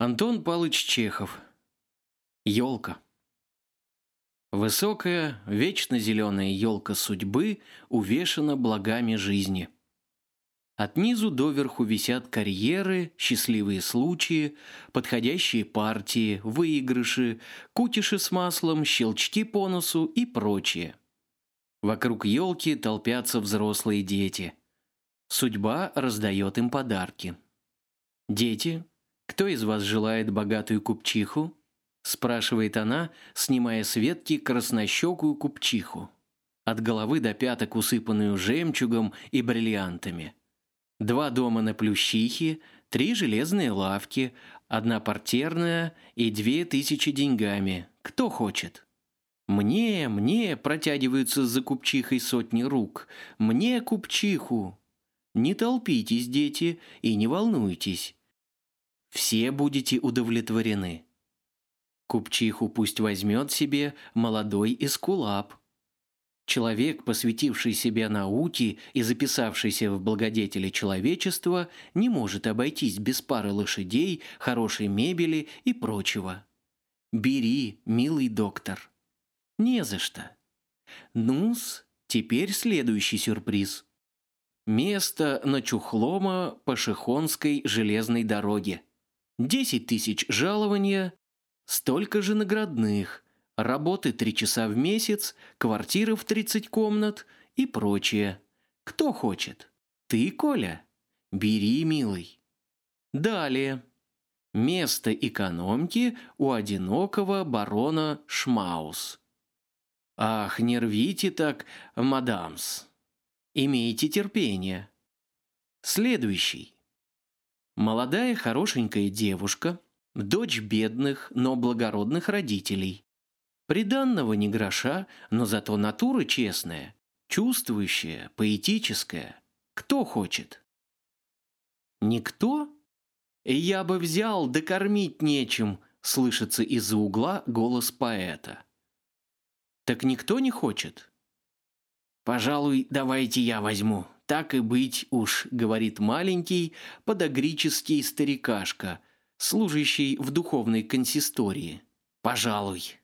Антон Палыч Чехов. Ёлка. Высокая, вечно зеленая ёлка судьбы увешана благами жизни. От низу доверху висят карьеры, счастливые случаи, подходящие партии, выигрыши, кутиши с маслом, щелчки по носу и прочее. Вокруг ёлки толпятся взрослые дети. Судьба раздает им подарки. «Дети, кто из вас желает богатую купчиху?» — спрашивает она, снимая с ветки краснощекую купчиху, от головы до пяток усыпанную жемчугом и бриллиантами. 2 дома на Плющихе, 3 железные лавки, 1 портерная и 2000 деньгами. Кто хочет? Мне, протягиваются за купчихой сотни рук. Мне купчиху. Не толпитесь, дети, и не волнуйтесь. Все будете удовлетворены. Купчиху пусть возьмет себе молодой эскулап. Человек, посвятивший себя науке и записавшийся в благодетели человечества, не может обойтись без пары лошадей, хорошей мебели и прочего. Бери, милый доктор. Не за что. Ну-с, теперь следующий сюрприз. Место на Чухлома-Пашихонской железной дороге. 10 тысяч жалования, столько же наградных, работы 3 часа в месяц, квартира в 30 комнат и прочее. Кто хочет? Ты, Коля? Бери, милый. Далее. Место экономки у одинокого барона Шмаус. Ах, не рвите так, мадамс. Имейте терпение. Следующий. Молодая хорошенькая девушка, дочь бедных, но благородных родителей. Приданного ни гроша, но зато натура честная, чувствующая, поэтическая. Кто хочет? Никто? Я бы взял, да кормить нечем, слышится из-за угла голос поэта. Так никто не хочет? Пожалуй, давайте я возьму. Так и быть уж, говорит маленький, подагрический старикашка, служащий в духовной консистории. Пожалуй.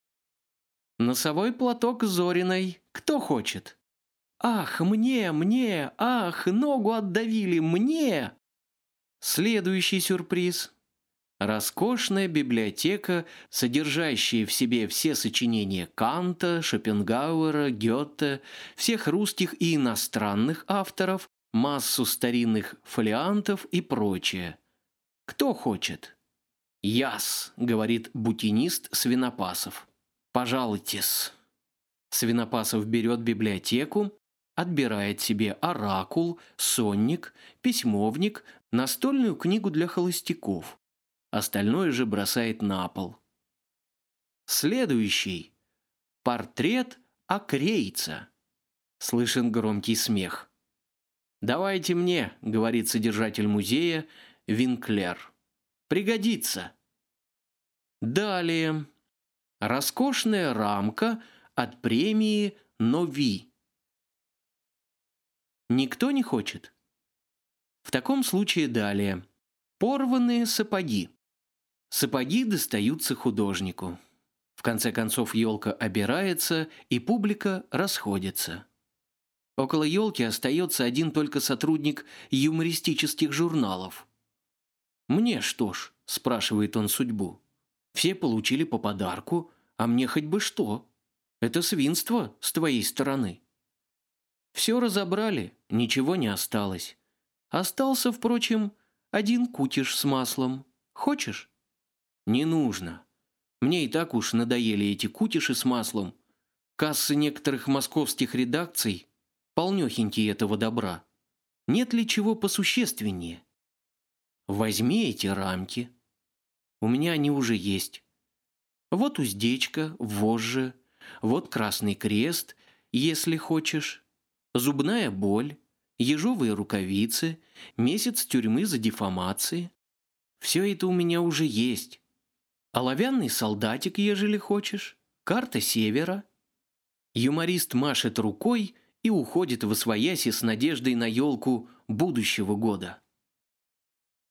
Носовой платок Зориной. Кто хочет? Ах, мне, ах, ногу отдавили, мне! Следующий сюрприз. Роскошная библиотека, содержащая в себе все сочинения Канта, Шопенгауэра, Гёте, всех русских и иностранных авторов, массу старинных фолиантов и прочее. Кто хочет? «Яс», — говорит букинист Свинопасов. «Пожалуйтесь». Свинопасов берет библиотеку, отбирает себе оракул, сонник, письмовник, настольную книгу для холостяков. Остальное же бросает на пол. Следующий. Портрет Акрейца. Слышен громкий смех. «Давайте мне», — говорит содержатель музея Винклер. «Пригодится». Далее. Роскошная рамка от премии Нови. Никто не хочет? В таком случае далее. Порванные сапоги. Сапоги достаются художнику. В конце концов ёлка обирается, и публика расходится. Около ёлки остается один только сотрудник юмористических журналов. «Мне что ж?» – спрашивает он судьбу. «Все получили по подарку, а мне хоть бы что? Это свинство с твоей стороны». Все разобрали, ничего не осталось. Остался, впрочем, один кутиш с маслом. Хочешь? Не нужно. Мне и так уж надоели эти кутиши с маслом. Кассы некоторых московских редакций полнёхенькие этого добра. Нет ли чего посущественнее? Возьми эти рамки. У меня они уже есть. Вот уздечка, вожжи, вот красный крест, если хочешь, зубная боль, ежовые рукавицы, месяц тюрьмы за дефамации. Все это у меня уже есть. Оловянный солдатик, ежели хочешь, карта севера. Юморист машет рукой и уходит восвояси с надеждой на ёлку будущего года.